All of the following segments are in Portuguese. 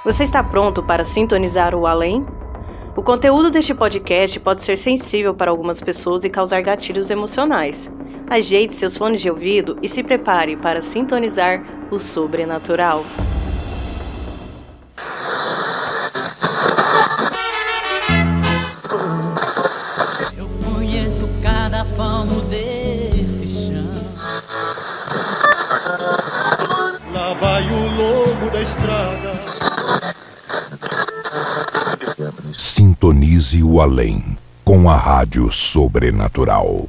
Você está pronto para sintonizar o além? O conteúdo deste podcast pode ser sensível para algumas pessoas e causar gatilhos emocionais. Ajeite seus fones de ouvido e se prepare para sintonizar o sobrenatural. Eu conheço cada palmo desse chão. Lá vai o lobo da estrada. Sintonize o além com a Rádio Sobrenatural.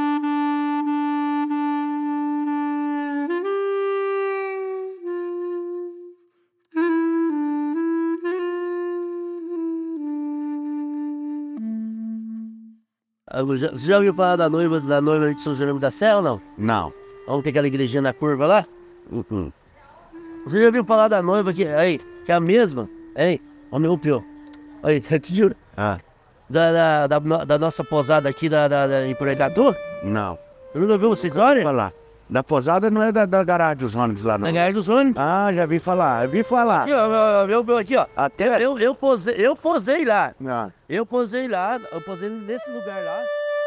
Você já ouviu falar da noiva de São Jerônimo da Serra ou não? Não. Onde tem aquela igrejinha na curva lá? Você já ouviu falar da noiva que é a mesma? Ó meu pior. Aí, eu te juro. Da nossa posada aqui em Projegador? Não. Você nunca ouviu essa história? Falar. Da posada não é da garagem dos ônibus lá, não. Na garagem dos ônibus? Ah, já vi falar. Aqui, ó, aqui, ó. Até... Eu posei lá. Ah. Eu posei nesse lugar lá.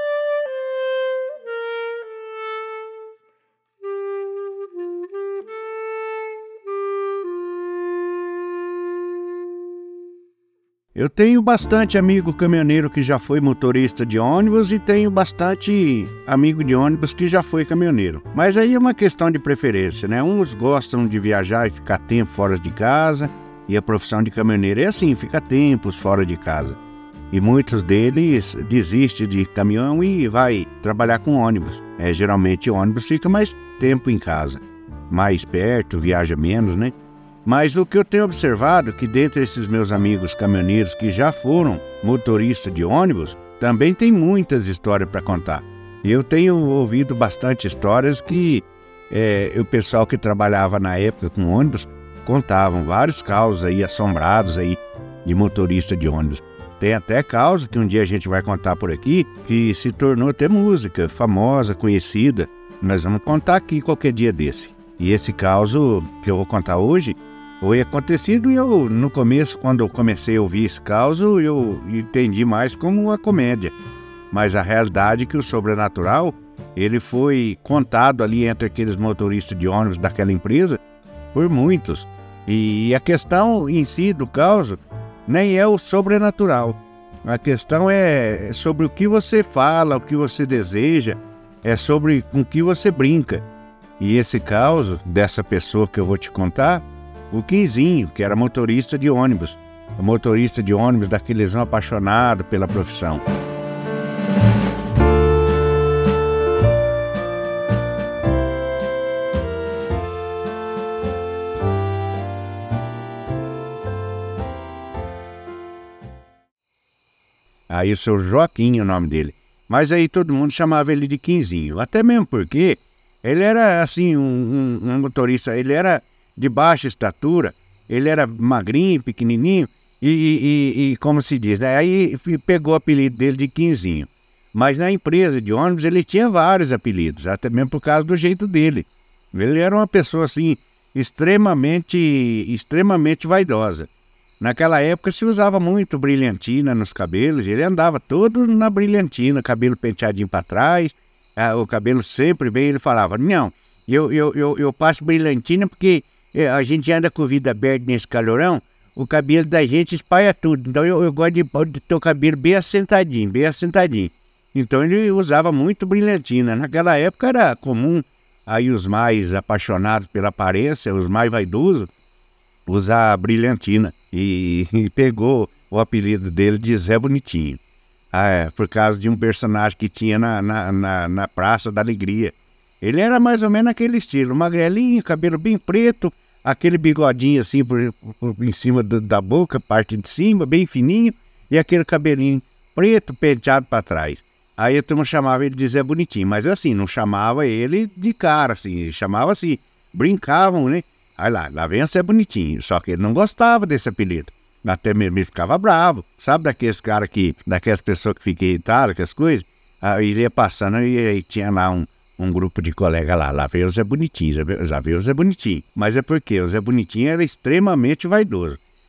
Eu tenho bastante amigo caminhoneiro que já foi motorista de ônibus e tenho bastante amigo de ônibus que já foi caminhoneiro. Mas aí é uma questão de preferência, né? Uns gostam de viajar e ficar tempo fora de casa, e a profissão de caminhoneiro é assim, fica tempos fora de casa. E muitos deles desistem de caminhão e vai trabalhar com ônibus. Geralmente o ônibus fica mais tempo em casa, mais perto, viaja menos, né? Mas o que eu tenho observado é que dentre esses meus amigos caminhoneiros que já foram motoristas de ônibus, também tem muitas histórias para contar. Eu tenho ouvido bastante histórias que o pessoal que trabalhava na época com ônibus contavam vários causos aí assombrados aí de motorista de ônibus. Tem até causa que um dia a gente vai contar por aqui, que se tornou até música famosa, conhecida. Nós vamos contar aqui qualquer dia desse. E esse caso que eu vou contar hoje foi acontecido e eu, no começo, quando eu comecei a ouvir esse caso, eu entendi mais como uma comédia. Mas a realidade é que o sobrenatural, ele foi contado ali entre aqueles motoristas de ônibus daquela empresa por muitos. E a questão em si do caso nem é o sobrenatural. A questão é sobre o que você fala, o que você deseja, é sobre com o que você brinca. E esse caso dessa pessoa que eu vou te contar, o Quinzinho, que era motorista de ônibus. O motorista de ônibus daqueles apaixonados pela profissão. Aí o seu Joaquim é o nome dele. Mas aí todo mundo chamava ele de Quinzinho. Até mesmo porque ele era assim um motorista, ele era de baixa estatura, ele era magrinho, pequenininho e como se diz, né? Aí pegou o apelido dele de Quinzinho. Mas na empresa de ônibus ele tinha vários apelidos, até mesmo por causa do jeito dele. Ele era uma pessoa assim extremamente vaidosa. Naquela época se usava muito brilhantina nos cabelos, ele andava todo na brilhantina, cabelo penteadinho para trás, o cabelo sempre bem, ele falava, não, eu passo brilhantina porque a gente anda com vida aberta nesse calorão, o cabelo da gente espalha tudo. Então eu gosto de ter o cabelo bem assentadinho, bem assentadinho. Então ele usava muito brilhantina. Naquela época era comum aí os mais apaixonados pela aparência, os mais vaidosos, usar brilhantina. E pegou o apelido dele de Zé Bonitinho. Por causa de um personagem que tinha na Praça da Alegria. Ele era mais ou menos aquele estilo, magrelinho, cabelo bem preto, aquele bigodinho assim por em cima da boca, parte de cima, bem fininho, e aquele cabelinho preto penteado para trás. Aí a turma chamava ele de Zé Bonitinho, mas assim, não chamava ele de cara, assim, chamava assim, brincavam, né? Aí lá vem o Zé Bonitinho, só que ele não gostava desse apelido. Até mesmo ele ficava bravo, sabe daqueles caras daquelas pessoas que ficam irritadas, aquelas coisas? Aí ele ia passando e aí tinha lá um grupo de colegas lá veio o Zé Bonitinho, já veio o Zé Bonitinho. Mas é porque o Zé Bonitinho era extremamente vaidoso.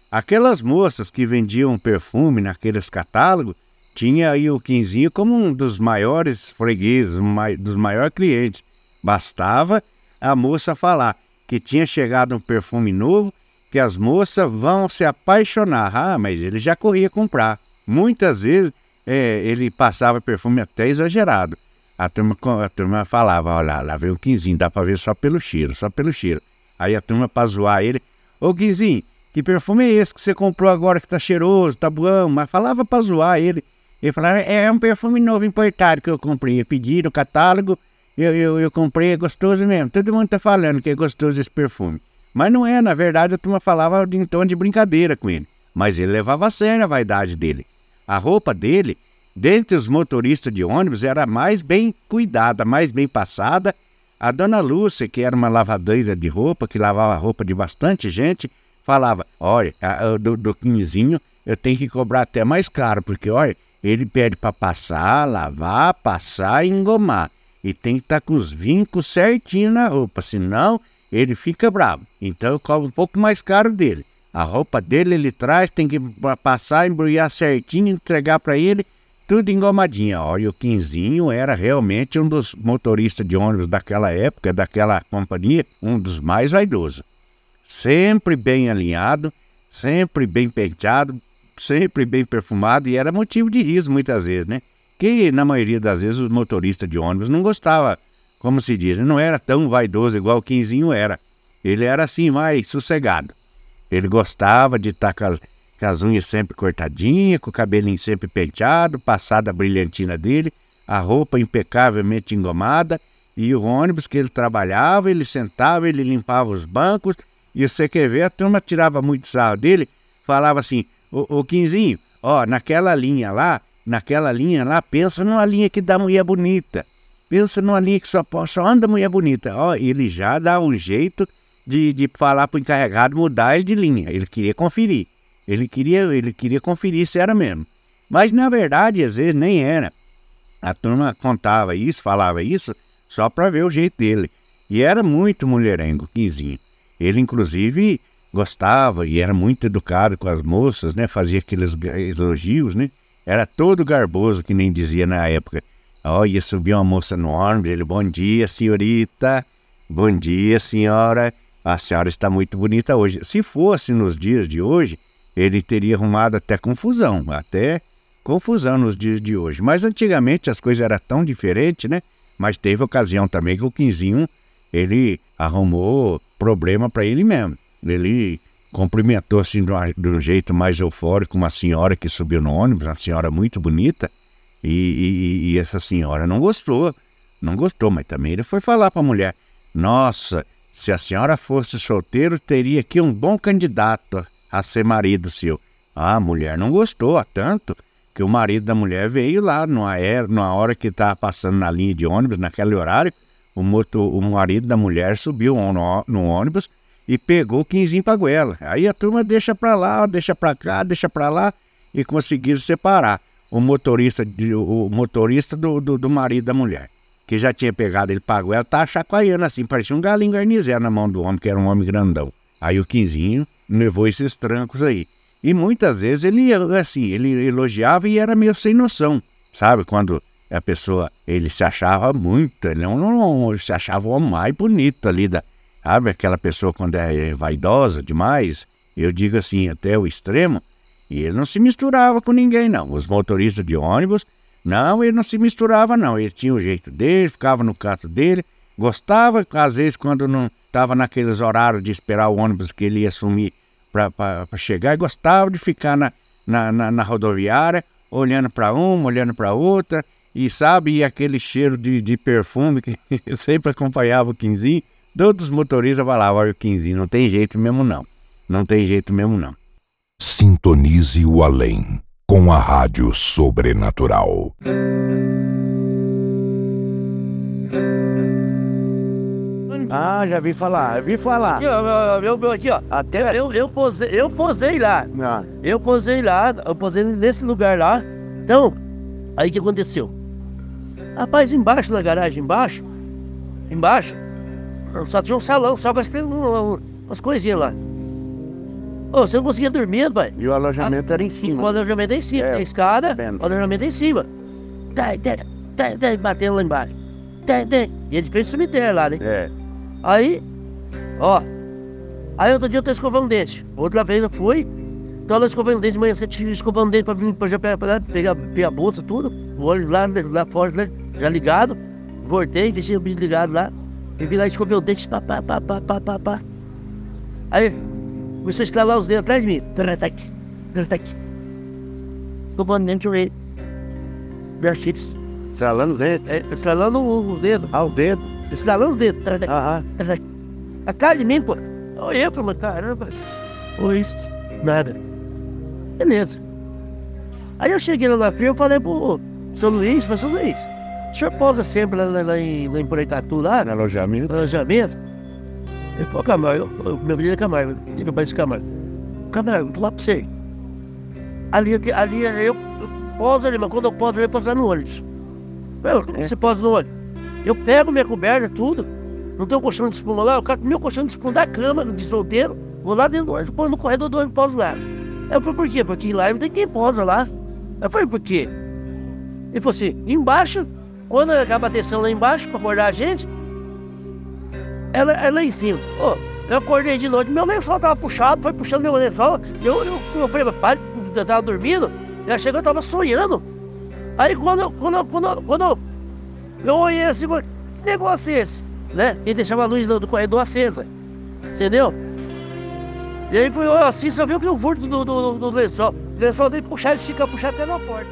Aquelas moças que vendiam perfume naqueles catálogos, tinha aí o Quinzinho como um dos maiores fregueses, dos maiores clientes. Bastava a moça falar que tinha chegado um perfume novo, que as moças vão se apaixonar. Ah, mas ele já corria comprar. Muitas vezes ele passava perfume até exagerado. A turma falava, olha lá veio o Quinzinho, dá pra ver só pelo cheiro, só pelo cheiro. Aí a turma, pra zoar ele, ô Quinzinho, que perfume é esse que você comprou agora que tá cheiroso, tá bom? Mas falava pra zoar ele. Ele falava, é um perfume novo importado que eu comprei. Eu pedi no catálogo, eu comprei, é gostoso mesmo. Todo mundo tá falando que é gostoso esse perfume. Mas não é, na verdade a turma falava em tom de brincadeira com ele. Mas ele levava a sério a vaidade dele. A roupa dele, dentre os motoristas de ônibus, era mais bem cuidada, mais bem passada. A dona Lúcia, que era uma lavadeira de roupa, que lavava a roupa de bastante gente, falava, olha, do Quinzinho eu tenho que cobrar até mais caro, porque olha, ele pede para passar, lavar, passar e engomar. E tem que estar com os vincos certinho na roupa, senão ele fica bravo. Então eu cobro um pouco mais caro dele. A roupa dele ele traz, tem que passar, embrulhar certinho, entregar para ele, tudo engomadinho. Olha, o Quinzinho era realmente um dos motoristas de ônibus daquela época, daquela companhia, um dos mais vaidosos. Sempre bem alinhado, sempre bem penteado, sempre bem perfumado, e era motivo de riso muitas vezes, né? Que na maioria das vezes os motoristas de ônibus não gostavam, como se diz, não era tão vaidoso igual o Quinzinho era. Ele era assim, mais sossegado. Ele gostava de estar com as unhas sempre cortadinhas, com o cabelinho sempre penteado, passada a brilhantina dele, a roupa impecavelmente engomada, e o ônibus que ele trabalhava, ele sentava, ele limpava os bancos, e você quer ver, a turma tirava muito sarro dele, falava assim, ô Quinzinho, ó, naquela linha lá, pensa numa linha que dá mulher bonita. Pensa numa linha que só anda mulher bonita. Ó, ele já dá um jeito de falar pro encarregado mudar ele de linha. Ele queria conferir. Ele queria conferir se era mesmo. Mas na verdade, às vezes nem era. A turma contava isso, falava isso, só para ver o jeito dele. E era muito mulherengo, Quinzinho. Ele, inclusive, gostava e era muito educado com as moças, né? Fazia aqueles elogios, né? Era todo garboso, que nem dizia na época. Ia subir uma moça no ônibus, ele, bom dia, senhorita. Bom dia, senhora. A senhora está muito bonita hoje. Se fosse nos dias de hoje, ele teria arrumado até confusão nos dias de hoje. Mas antigamente as coisas eram tão diferentes, né? Mas teve ocasião também que o Quinzinho, ele arrumou problema para ele mesmo. Ele cumprimentou assim de um jeito mais eufórico uma senhora que subiu no ônibus, uma senhora muito bonita, e essa senhora não gostou, mas também ele foi falar para a mulher, nossa, se a senhora fosse solteiro, teria aqui um bom candidato a ser marido seu. A mulher não gostou, tanto que o marido da mulher veio lá numa hora que estava passando na linha de ônibus, naquele horário, o marido da mulher subiu no ônibus e pegou o Quinzinho pra goela. Aí a turma deixa pra lá, deixa pra cá, deixa pra lá, e conseguiram separar o motorista do marido da mulher, que já tinha pegado ele pra goela, tava chacoalhando assim, parecia um galinho garnizé na mão do homem, que era um homem grandão. Aí o Quinzinho levou esses trancos aí. E muitas vezes ele elogiava e era meio sem noção, sabe? Quando a pessoa, ele se achava muito, ele se achava o homem mais bonito ali sabe, aquela pessoa quando é vaidosa demais, eu digo assim, até o extremo, e ele não se misturava com ninguém, não. Os motoristas de ônibus, não, ele não se misturava, não. Ele tinha o jeito dele, ficava no canto dele, gostava, às vezes, quando não estava naqueles horários de esperar o ônibus que ele ia sumir para chegar, e gostava de ficar na rodoviária, olhando para uma, olhando para outra, e sabe, aquele cheiro de perfume que sempre acompanhava o Quinzinho. Todos os motoristas falavam, olha, o Quinzinho não tem jeito mesmo não. Não tem jeito mesmo não. Sintonize o além com a Rádio Sobrenatural. Ah, já vi falar. Aqui, ó. Até eu posei lá. Eu posei nesse lugar lá. Então, aí o que aconteceu? Rapaz, embaixo na garagem, embaixo, só tinha um salão, só com umas coisinhas lá. Ô, você não conseguia dormir, pai. E o alojamento era em cima. O alojamento é em cima, a escada, o alojamento é em cima. Batendo lá embaixo. E é de frente do cemitério lá, né? Aí, ó. Aí outro dia eu tô escovando o dente. Outra vez eu fui. Tô lá escovando o dente, de manhã você tinha escovando o dente pra já pegar a bolsa, tudo. O olho lá fora, né? Já ligado. Voltei, deixei o bicho ligado lá. E vim lá e escovei o dente. Pá. Aí, começou a esclavar os dedos atrás de mim. Escovando o dente, eu Beatriz. Estralando o dedo? Estralando os dedos. O dedo? Estralando os dedos. A cara de mim, pô. Olha eu, falei, caramba. Isso, nada. Beleza. Aí eu cheguei lá na frente, eu falei pro seu Luiz, o senhor pousa sempre lá em Porecatu, lá? No alojamento? No alojamento. Ele falou, Camargo, meu filho é Camargo, diga pra esse Camargo. Camargo, vou lá pra você. Ali eu pouso ali, mas quando eu pouso ali, eu pouso lá no ônibus. Você pousa no ônibus. Eu pego minha coberta, tudo. Não tem um colchão de espuma lá, eu cato meu colchão de espuma da cama, de solteiro, vou lá dentro do ônibus, põe no corredor do ônibus e pouso lá. Eu falei, por quê? Porque lá não tem quem posa lá. Eu falei, por quê? Ele falou assim, embaixo, quando acaba a atenção lá embaixo, pra acordar a gente, ela é lá em cima. Eu acordei de noite, meu lençol tava puxado, foi puxando meu lençol, eu falei, pai, eu tava dormindo, ela chegou, eu tava sonhando. Aí quando eu olhei assim, que negócio é esse? Né? E deixava a luz do corredor acesa, entendeu? E aí foi assim, só viu que o furto do lençol. O lençol dele puxar até na porta.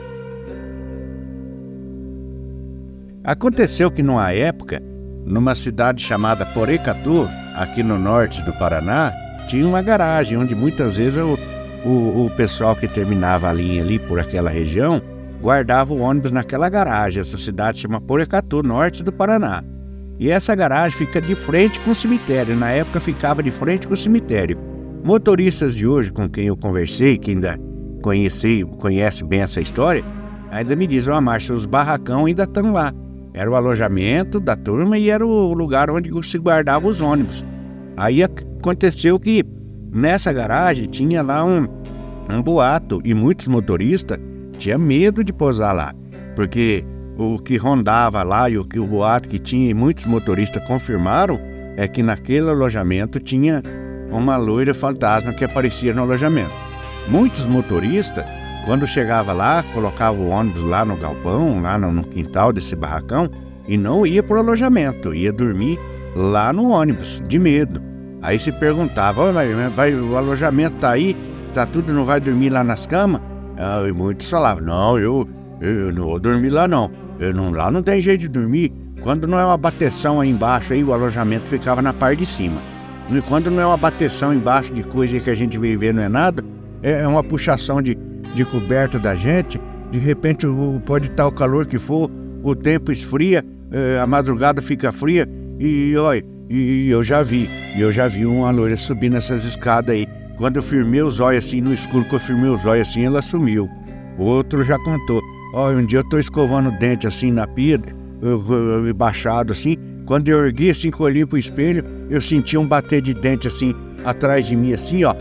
Aconteceu que numa época, numa cidade chamada Porecatu, aqui no norte do Paraná, tinha uma garagem onde muitas vezes o pessoal que terminava a linha ali por aquela região guardava o ônibus naquela garagem. Essa cidade chama Porecatu, norte do Paraná. E essa garagem fica de frente com o cemitério. Na época ficava de frente com o cemitério. Motoristas de hoje com quem eu conversei, que ainda conhece bem essa história, ainda me dizem, Márcio, os barracão ainda estão lá. Era o alojamento da turma e era o lugar onde se guardavam os ônibus. Aí aconteceu que nessa garagem tinha lá um boato e muitos motoristas tinham medo de pousar lá, porque o que rondava lá e o boato que tinha, e muitos motoristas confirmaram, é que naquele alojamento tinha uma loira fantasma que aparecia no alojamento. Muitos motoristas, quando chegava lá, colocavam o ônibus lá no galpão, lá no quintal desse barracão, e não ia para o alojamento, ia dormir lá no ônibus, de medo. Aí se perguntava, o alojamento tá aí, tá tudo, não vai dormir lá nas camas? E muitos falavam, não, eu não vou dormir lá não. Lá não tem jeito de dormir. Quando não é uma bateção aí embaixo, aí o alojamento ficava na parte de cima. E quando não é uma bateção embaixo de coisa que a gente veio ver, não é nada, é uma puxação de coberta da gente. De repente pode estar o calor que for, o tempo esfria, a madrugada fica fria. E olha, eu já vi uma loira subir nessas escadas aí. Quando eu firmei os olhos assim, no escuro que eu firmei os olhos assim, ela sumiu. O outro já contou. Um dia eu tô escovando o dente assim na pia, eu baixado assim. Quando eu ergui assim, que eu olhei pro espelho, eu senti um bater de dente assim, atrás de mim assim, ó.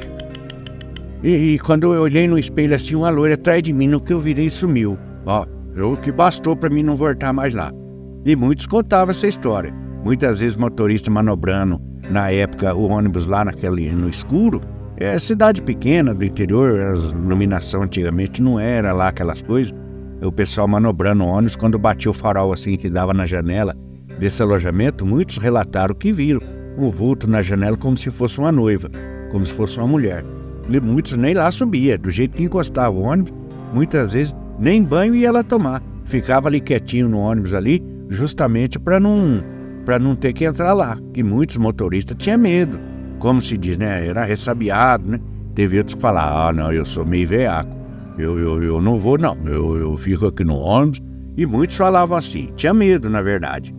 E quando eu olhei no espelho assim, uma loira atrás de mim, no que eu virei, sumiu. O que bastou pra mim não voltar mais lá. E muitos contavam essa história. Muitas vezes motorista manobrando, na época, o ônibus lá no escuro. Cidade pequena do interior, a iluminação antigamente não era lá aquelas coisas. O pessoal manobrando o ônibus, quando batia o farol assim que dava na janela desse alojamento, muitos relataram que viram um vulto na janela como se fosse uma noiva, como se fosse uma mulher. E muitos nem lá subia, do jeito que encostava o ônibus, muitas vezes nem banho ia lá tomar. Ficava ali quietinho no ônibus ali, justamente para não ter que entrar lá. E muitos motoristas tinham medo, como se diz, né? Era ressabiado, né? Teve outros que falaram, não, eu sou meio veaco, eu não vou não, eu fico aqui no ônibus. E muitos falavam assim, tinha medo na verdade.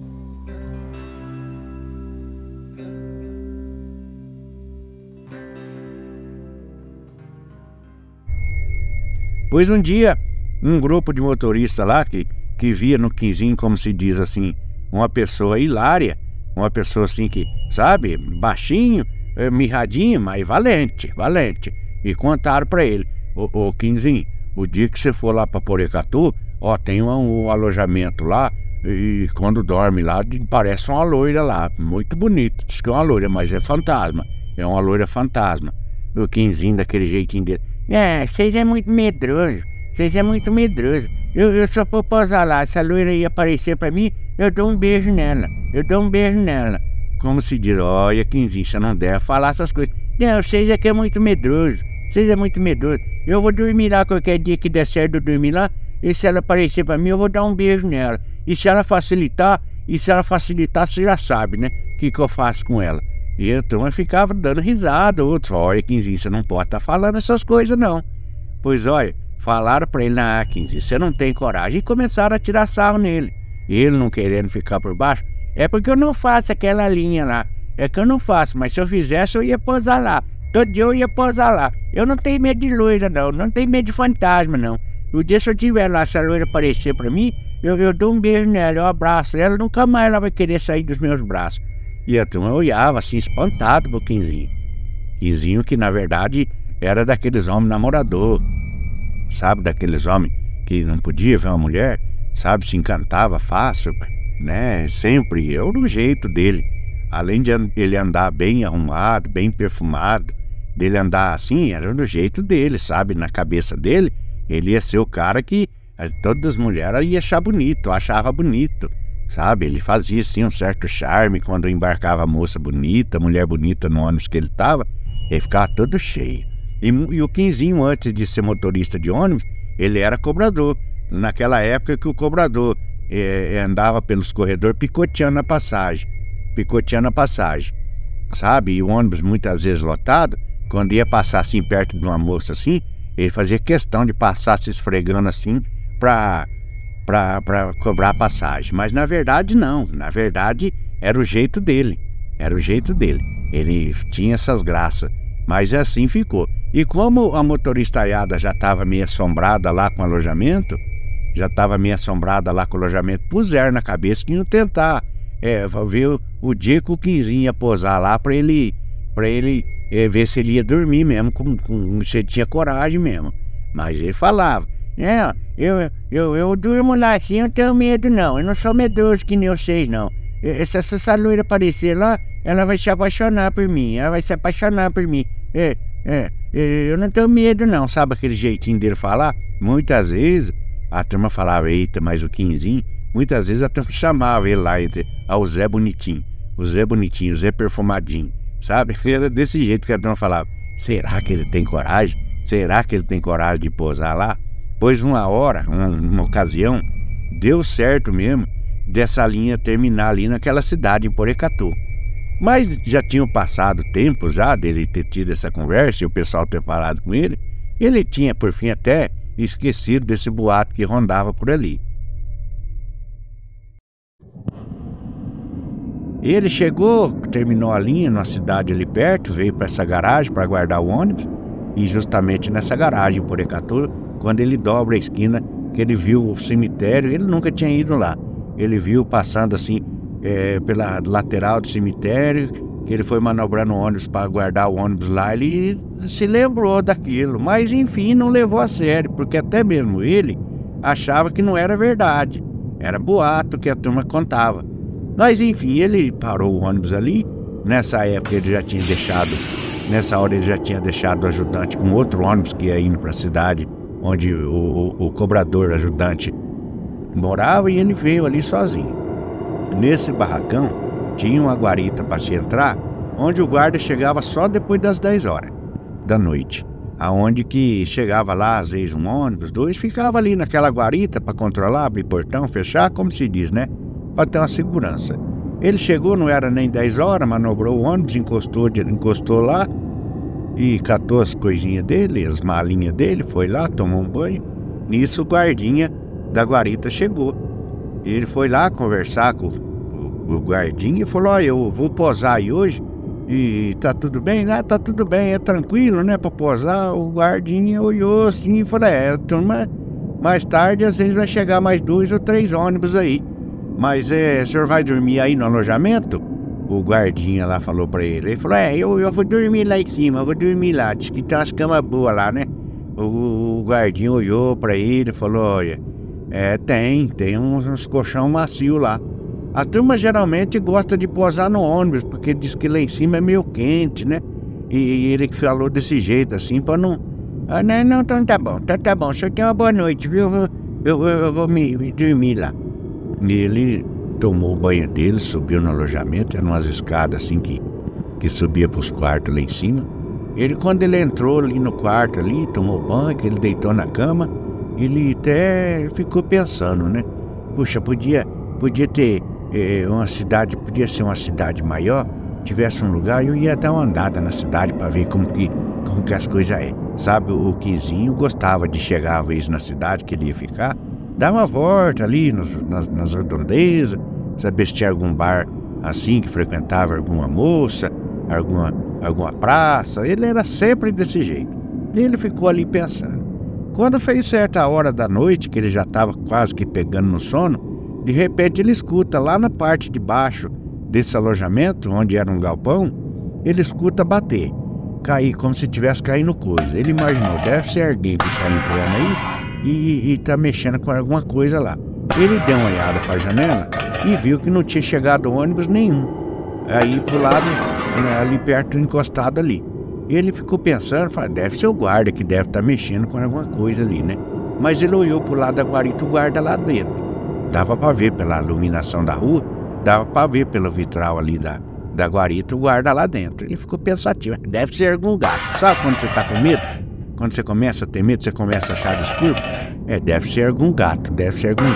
Pois um dia, um grupo de motoristas lá que via no quinzinho, como se diz assim, uma pessoa hilária, uma pessoa assim que, sabe, baixinho, mirradinho, mas valente. E contaram pra ele: ô Quinzinho, o dia que você for lá pra Porecatu, ó, tem um alojamento lá, e quando dorme lá, parece uma loira lá, muito bonito. Diz que é uma loira, mas é fantasma. É uma loira fantasma. O Quinzinho, daquele jeitinho dele: vocês é muito medroso. Vocês é muito medroso. Eu só vou posar lá. Se a loira ia aparecer pra mim, eu dou um beijo nela. Eu dou um beijo nela. Como se diz: olha, Quinzinho, você não deve falar essas coisas. Não, vocês é que é muito medroso. Vocês é muito medroso. Eu vou dormir lá qualquer dia que der certo, eu dormir lá. E se ela aparecer pra mim, eu vou dar um beijo nela. E se ela facilitar, você já sabe, né? O que eu faço com ela. E a turma ficava dando risada. Outros: olha, Quinzinho, você não pode estar falando essas coisas, não. Pois olha, falaram pra ele: Quinzinho, você não tem coragem. E começaram a tirar sarro nele. Ele não querendo ficar por baixo: é porque eu não faço aquela linha lá. É que eu não faço, mas se eu fizesse, eu ia posar lá. Todo dia eu ia posar lá. Eu não tenho medo de loira, não. Não tenho medo de fantasma, não. O dia se eu tiver lá, se a loira aparecer pra mim, eu dou um beijo nela, eu abraço ela, nunca mais ela vai querer sair dos meus braços. E a turma olhava assim, espantado pro Quinzinho. Quinzinho que, na verdade, era daqueles homens namorador. Sabe, daqueles homens que não podia ver uma mulher, sabe, se encantava fácil, né, sempre. Eu do jeito dele. Além de ele andar bem arrumado, bem perfumado, dele andar assim, era do jeito dele, sabe, na cabeça dele, ele ia ser o cara que todas as mulheres iam achar bonito, achava bonito, sabe, ele fazia assim um certo charme quando embarcava a moça bonita, mulher bonita no ônibus que ele tava, ele ficava todo cheio. E o Quinzinho, antes de ser motorista de ônibus, ele era cobrador, naquela época que o cobrador andava pelos corredores picoteando a passagem, sabe, e o ônibus muitas vezes lotado, quando ia passar assim perto de uma moça assim, ele fazia questão de passar se esfregando assim pra cobrar a passagem. Mas na verdade não, na verdade era o jeito dele, ele tinha essas graças, mas assim ficou. E como a motoristaiada já estava meio assombrada lá com o alojamento, puseram na cabeça que iam tentar ver o dia que o Quinzinho ia posar lá pra ele ver se ele ia dormir mesmo, se ele tinha coragem mesmo. Mas ele falava: eu durmo lá assim, eu não tenho medo não, eu não sou medroso que nem vocês não. Se essa loira aparecer lá, ela vai se apaixonar por mim, eu não tenho medo não, sabe aquele jeitinho dele falar? Muitas vezes a turma falava: eita, mas o Quinzinho, muitas vezes a turma chamava ele lá o Zé Bonitinho, o Zé Perfumadinho, sabe? Era desse jeito que a turma falava: será que ele tem coragem? Será que ele tem coragem de posar lá? Pois uma ocasião, deu certo mesmo dessa linha terminar ali naquela cidade, em Porecatu. Mas já tinham passado tempo já dele ter tido essa conversa e o pessoal ter falado com ele. Ele tinha, por fim, até esquecido desse boato que rondava por ali. Ele chegou, terminou a linha numa cidade ali perto, veio para essa garagem para guardar o ônibus. E justamente nessa garagem, em Porecatu, quando ele dobra a esquina, que ele viu o cemitério, ele nunca tinha ido lá. Ele viu passando assim pela lateral do cemitério, que ele foi manobrando o ônibus para guardar o ônibus lá. Ele se lembrou daquilo, mas enfim, não levou a sério, porque até mesmo ele achava que não era verdade, era boato que a turma contava. Mas enfim, ele parou o ônibus ali. Nessa época ele já tinha deixado, nessa hora ele já tinha deixado o ajudante com outro ônibus que ia indo para a cidade onde o cobrador ajudante morava, e ele veio ali sozinho. Nesse barracão tinha uma guarita para se entrar, onde o guarda chegava só depois das 10 horas da noite, aonde que chegava lá às vezes um ônibus, dois, ficava ali naquela guarita para controlar, abrir portão, fechar, como se diz, né? Para ter uma segurança. Ele chegou, não era nem 10 horas, manobrou o ônibus, encostou lá e catou as coisinhas dele, as malinhas dele, foi lá, tomou um banho. Nisso o guardinha da guarita chegou. Ele foi lá conversar com o guardinha e falou: olha, eu vou posar aí hoje e tá tudo bem? Ah, tá tudo bem, é tranquilo, né, pra posar. O guardinha olhou assim e falou: turma, mais tarde às vezes vai chegar mais 2 ou 3 ônibus aí. Mas o senhor vai dormir aí no alojamento? o guardinha lá falou pra ele. Ele falou, eu vou dormir lá em cima, eu vou dormir lá. Diz que tem umas camas boas lá, né? O guardinha olhou pra ele e falou, olha, tem uns colchão macio lá. A turma geralmente gosta de posar no ônibus, porque diz que lá em cima é meio quente, né? E ele falou desse jeito, assim, pra não... não, então tá bom, o senhor tem uma boa noite, viu? Eu vou me dormir lá. E ele tomou o banho dele, subiu no alojamento, eram umas escadas assim que subia pros quartos lá em cima. Quando ele entrou ali no quarto ali, tomou banho, que ele deitou na cama, ele até ficou pensando, né? Puxa, podia ter uma cidade, podia ser uma cidade maior, tivesse um lugar, eu ia dar uma andada na cidade para ver como que as coisas é. Sabe, o Quinzinho gostava de chegar às vezes na cidade que ele ia ficar, dar uma volta ali nas redondezas, saber se tinha algum bar assim que frequentava alguma moça, alguma praça. Ele era sempre desse jeito. E ele ficou ali pensando. Quando fez certa hora da noite, que ele já estava quase que pegando no sono, de repente ele escuta lá na parte de baixo desse alojamento, onde era um galpão, ele escuta bater, cair como se tivesse caindo coisa. Ele imaginou, deve ser alguém que está entrando aí e tá mexendo com alguma coisa lá. Ele deu uma olhada para a janela e viu que não tinha chegado ônibus nenhum. Aí pro lado, ali perto, encostado ali. Ele ficou pensando, falou, deve ser o guarda que deve estar mexendo com alguma coisa ali, né? Mas ele olhou pro lado da guarita, o guarda lá dentro. Dava para ver pela iluminação da rua, dava para ver pelo vitral ali da guarita, o guarda lá dentro. Ele ficou pensativo, deve ser algum gato. Sabe quando você tá com medo? Quando você começa a ter medo, você começa a achar escuro? Deve ser algum gato que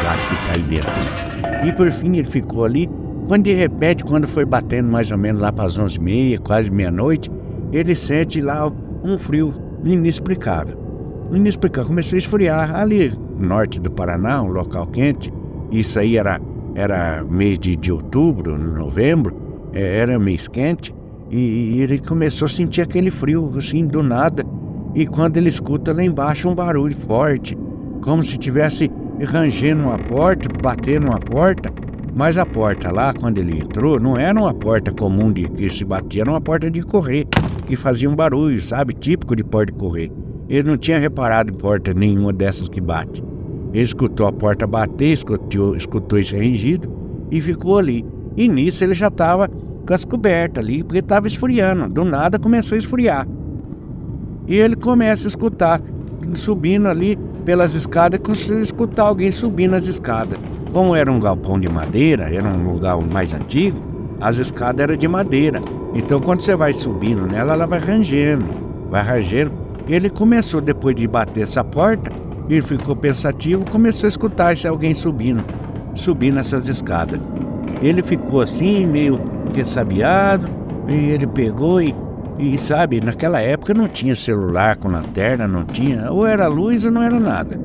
tá aí dentro. E por fim ele ficou ali, quando de repente, quando foi batendo mais ou menos lá para as 11h30, quase meia-noite, ele sente lá um frio inexplicável. Começou a esfriar ali no norte do Paraná, um local quente. Isso aí era mês de outubro, novembro, era mês quente. E ele começou a sentir aquele frio, assim, do nada. E quando ele escuta lá embaixo um barulho forte, como se estivesse rangendo uma porta, batendo uma porta. Mas a porta lá, quando ele entrou, não era uma porta comum que se batia, era uma porta de correr, que fazia um barulho, sabe, típico de porta de correr. Ele não tinha reparado em porta nenhuma dessas que bate. Ele escutou a porta bater, escutou esse rangido e ficou ali. E nisso ele já estava com as cobertas ali, porque estava esfriando. Do nada começou a esfriar. E ele começa a escutar, subindo ali pelas escadas, começou a escutar alguém subindo as escadas. Como era um galpão de madeira, era um lugar mais antigo, as escadas eram de madeira. Então quando você vai subindo nela, ela vai rangendo. Ele começou, depois de bater essa porta, ele ficou pensativo, começou a escutar se alguém subindo essas escadas. Ele ficou assim, meio ressabiado, e ele pegou e sabe, naquela época não tinha celular com lanterna, não tinha, ou era luz ou não era nada.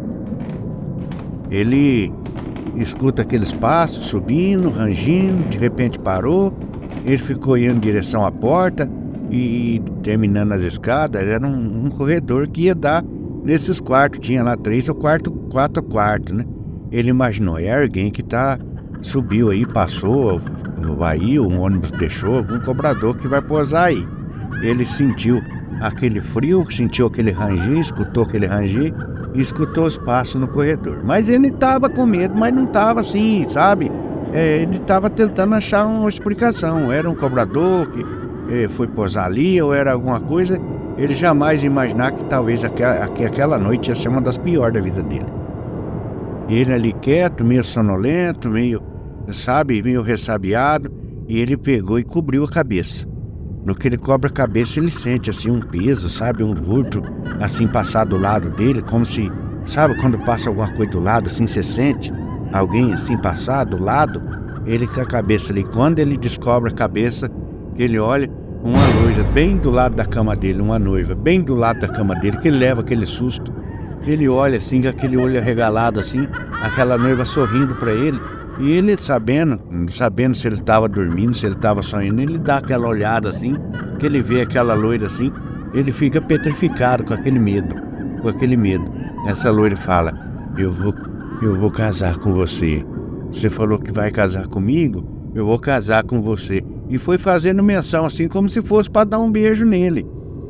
Ele escuta aqueles passos subindo, rangindo, de repente parou, ele ficou indo em direção à porta e terminando as escadas, era um corredor que ia dar nesses quartos, tinha lá 3 ou 4 quartos, né? Ele imaginou, alguém que subiu aí, passou, vai, um ônibus deixou, algum cobrador que vai posar aí. Ele sentiu aquele frio, sentiu aquele ranger, escutou aquele ranger e escutou os passos no corredor. Mas ele estava com medo, mas não estava assim, sabe? Ele estava tentando achar uma explicação. Era um cobrador que foi posar ali ou era alguma coisa. Ele jamais ia imaginar que talvez aquela noite ia ser uma das piores da vida dele. Ele ali quieto, meio sonolento, meio ressabiado, e ele pegou e cobriu a cabeça. No que ele cobre a cabeça, ele sente assim um peso, sabe, um vulto assim passar do lado dele, como se, sabe, quando passa alguma coisa do lado, assim, você sente alguém assim passar do lado, ele com a cabeça ali. Quando ele descobre a cabeça, ele olha uma noiva bem do lado da cama dele, que ele leva aquele susto. Ele olha assim, com aquele olho arregalado assim, aquela noiva sorrindo para ele. E ele sabendo se ele estava dormindo, se ele estava sonhando, ele dá aquela olhada assim, que ele vê aquela loira assim, ele fica petrificado com aquele medo. Essa loira fala, eu vou casar com você. Você falou que vai casar comigo? Eu vou casar com você. e foi fazendo menção, assim, como se fosse para dar um beijo nele.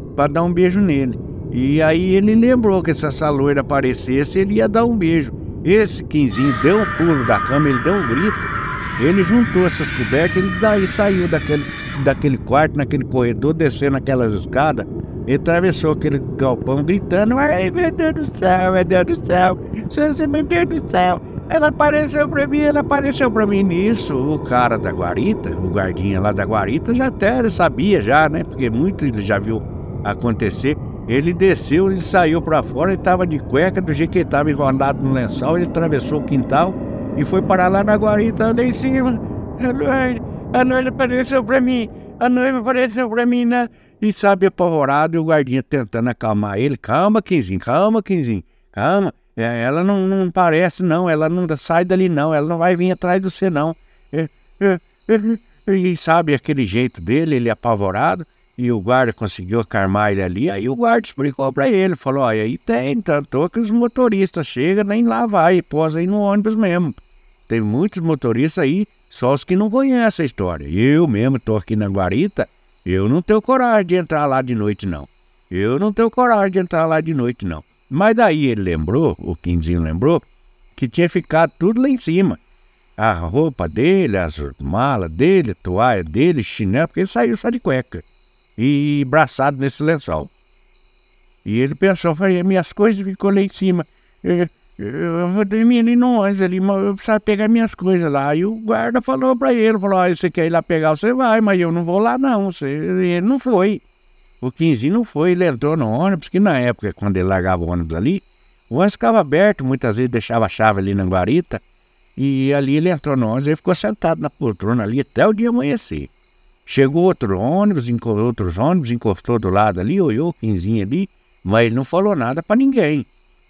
E aí ele lembrou que se essa loira aparecesse, ele ia dar um beijo. Esse Quinzinho deu um pulo da cama, ele deu um grito. Ele juntou essas cobertas, ele daí saiu daquele quarto, naquele corredor, descendo aquelas escadas. Ele atravessou aquele galpão gritando: ai, meu Deus do céu, meu Deus do céu, meu Deus do céu. Ela apareceu pra mim nisso. O cara da guarita, o guardinha lá da guarita, já até sabia já, né? Porque muito ele já viu acontecer. Ele desceu, ele saiu pra fora, ele tava de cueca, do jeito que ele tava enrolado no lençol, ele atravessou o quintal e foi parar lá na guarita, lá em cima. A noiva apareceu pra mim, né? E sabe, apavorado, e o guardinha tentando acalmar ele. Calma, Quinzinho, calma. Ela não parece, não, ela não sai dali, não, ela não vai vir atrás de você, não. E sabe, aquele jeito dele, ele apavorado. E o guarda conseguiu acalmar ele ali, aí o guarda explicou pra ele, falou: olha, aí tem, tanto que os motoristas chegam, nem lá vai, posa aí no ônibus mesmo. Tem muitos motoristas aí, só os que não conhecem a história. Eu mesmo tô aqui na guarita, eu não tenho coragem de entrar lá de noite, não. Mas daí ele lembrou, o Quinzinho lembrou, que tinha ficado tudo lá em cima. A roupa dele, as malas dele, a toalha dele, chinelo, porque ele saiu só de cueca e braçado nesse lençol. E ele pensou, falei, minhas coisas ficou lá em cima. Eu vou dormir ali no ônibus ali, mas eu precisava pegar minhas coisas lá. E o guarda falou pra ele, falou: você quer ir lá pegar, você vai, mas eu não vou lá não. Ele não foi. O Quinzinho não foi, ele entrou no ônibus, que na época, quando ele largava o ônibus ali, o ônibus ficava aberto, muitas vezes deixava a chave ali na guarita, e ali ele entrou no ônibus, ele ficou sentado na poltrona ali até o dia amanhecer. Chegou outros ônibus, encostou do lado ali, olhou o Quinzinho ali, mas ele não falou nada pra ninguém.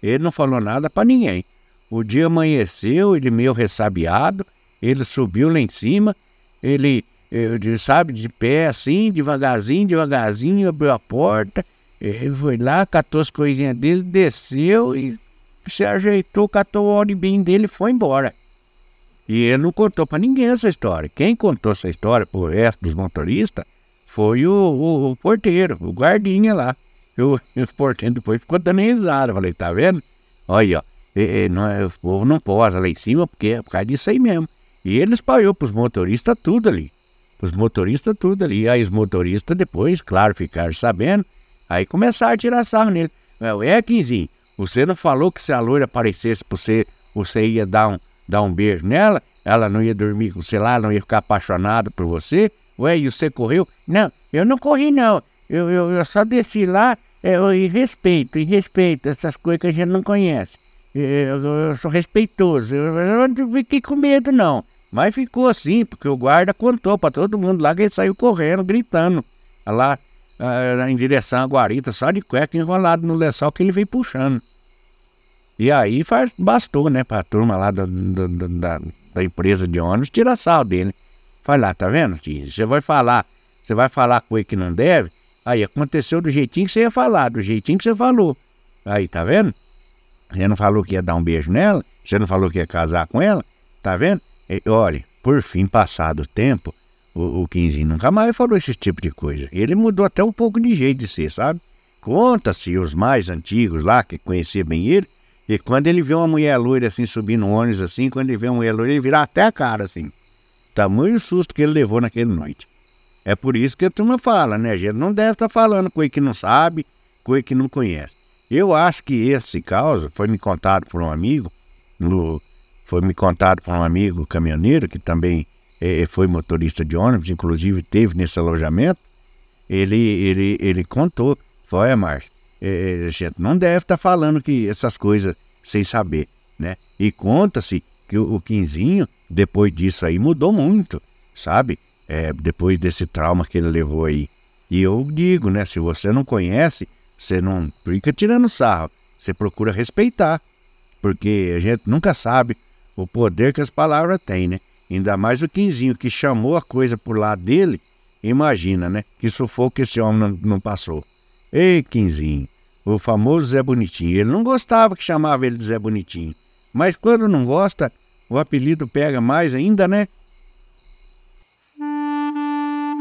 O dia amanheceu, ele meio ressabiado, ele subiu lá em cima, ele, sabe, de pé assim, devagarzinho, abriu a porta, ele foi lá, catou as coisinhas dele, desceu e se ajeitou, catou o ônibus dele e foi embora. E ele não contou pra ninguém essa história. Quem contou essa história pro resto dos motoristas foi o porteiro, o guardinha lá. O porteiro depois ficou dando risada. Falei, tá vendo? Olha, ó, o povo não posa lá em cima porque é por causa disso aí mesmo. E ele espalhou pros motoristas tudo ali. Aí os motoristas depois, claro, ficaram sabendo. Aí começaram a tirar sarro nele. Quinzinho, você não falou que se a loira aparecesse pra você ia dar um beijo nela, ela não ia dormir com você lá, não ia ficar apaixonada por você? E você correu? Não, eu não corri não, eu só desci lá, em respeito essas coisas que a gente não conhece. Eu sou respeitoso, eu não fiquei com medo não. Mas ficou assim, porque o guarda contou pra todo mundo lá que ele saiu correndo, gritando, lá em direção à guarita, só de cueca enrolado no lençol que ele veio puxando. E aí bastou, né, pra turma lá da empresa de ônibus tirar sal dele. Vai lá, tá vendo, tio? Você vai falar coisa que não deve, aí aconteceu do jeitinho que você ia falar, do jeitinho que você falou. Aí, tá vendo? Você não falou que ia dar um beijo nela, você não falou que ia casar com ela, tá vendo? Olha, por fim, passado o tempo, o Quinzinho nunca mais falou esse tipo de coisa. Ele mudou até um pouco de jeito de ser, sabe? Conta-se os mais antigos lá, que conheciam bem ele, e quando ele vê uma mulher loira assim, subindo no ônibus assim, quando ele vê uma mulher loira, ele vira até a cara assim. Tamanho susto que ele levou naquela noite. É por isso que a turma fala, né? A gente não deve estar falando coisa que não sabe, coisa que não conhece. Eu acho que esse caso foi me contado por um amigo, caminhoneiro, que também foi motorista de ônibus, inclusive teve nesse alojamento. Ele contou, foi, Márcio. A gente não deve estar falando que essas coisas sem saber, né? E conta-se que o Quinzinho, depois disso aí, mudou muito, sabe? Depois desse trauma que ele levou aí. E eu digo, né? Se você não conhece, você não fica tirando sarro. Você procura respeitar. Porque a gente nunca sabe o poder que as palavras têm, né? Ainda mais o Quinzinho, que chamou a coisa por lá dele. Imagina, né? Que sufoco esse homem não passou. Ei, Quinzinho, o famoso Zé Bonitinho. Ele não gostava que chamava ele de Zé Bonitinho. Mas quando não gosta, o apelido pega mais ainda, né?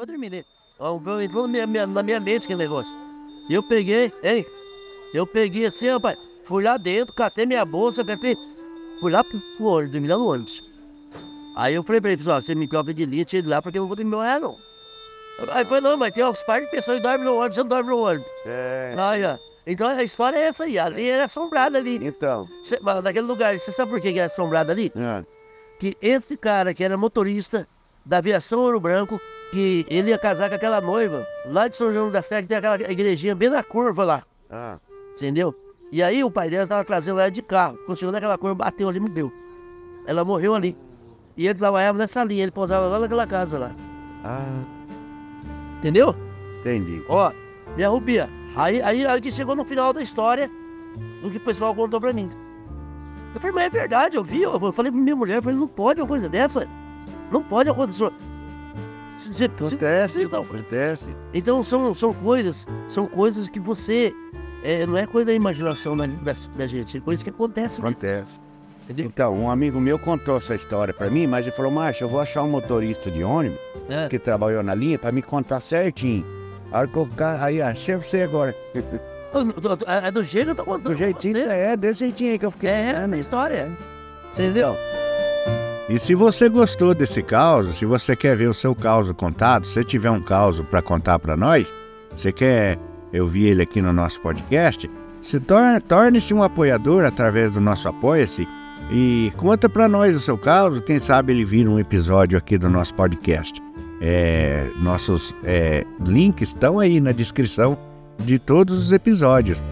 vou dormir, né? Entrou na minha mente aquele negócio. E eu peguei, assim, rapaz, fui lá dentro, catei minha bolsa, fui lá pro ônibus, dormi lá no ônibus. Aí eu falei pra ele, você me troca de elite, ele lá, porque eu não vou dormir não. Aí falei, não, mas tem umas partes de pessoas que dormem no ônibus, você não dorme no ônibus. Aí, ó. Então a história é essa aí, ali era assombrada ali. Então. Naquele lugar, você sabe por que era assombrada ali? Que esse cara que era motorista da aviação Ouro Branco, que ele ia casar com aquela noiva, lá de São João da Serra, que tem aquela igrejinha bem na curva lá. Entendeu? E aí o pai dela tava trazendo ela de carro. Quando chegou naquela curva, bateu ali e morreu. Ela morreu ali. E ele trabalhava nessa linha, ele pousava lá naquela casa lá. Entendeu? Entendi. Ó, me arrupia. Aí que chegou no final da história, do que o pessoal contou pra mim. Eu falei, mas é verdade, eu vi. Eu falei pra minha mulher, eu falei, não pode uma coisa dessa. Não pode acontecer. Acontece. Então são coisas que você... não é coisa da imaginação da gente, é coisa que acontece. Acontece. Entendeu? Então, um amigo meu contou essa história pra mim, mas ele falou, macho, eu vou achar um motorista de ônibus que trabalhou na linha pra me contar certinho. Aí achei você agora. É do jeito que eu tô contando. Do jeitinho, desse jeitinho aí que eu fiquei. Essa história. Você entendeu? E se você gostou desse caos, se você quer ver o seu caos contado, se tiver um caos para contar para nós, você quer ouvir ele aqui no nosso podcast, torne-se um apoiador através do nosso Apoia-se e conta para nós o seu caos, quem sabe ele vira um episódio aqui do nosso podcast. Nossos links estão aí na descrição de todos os episódios.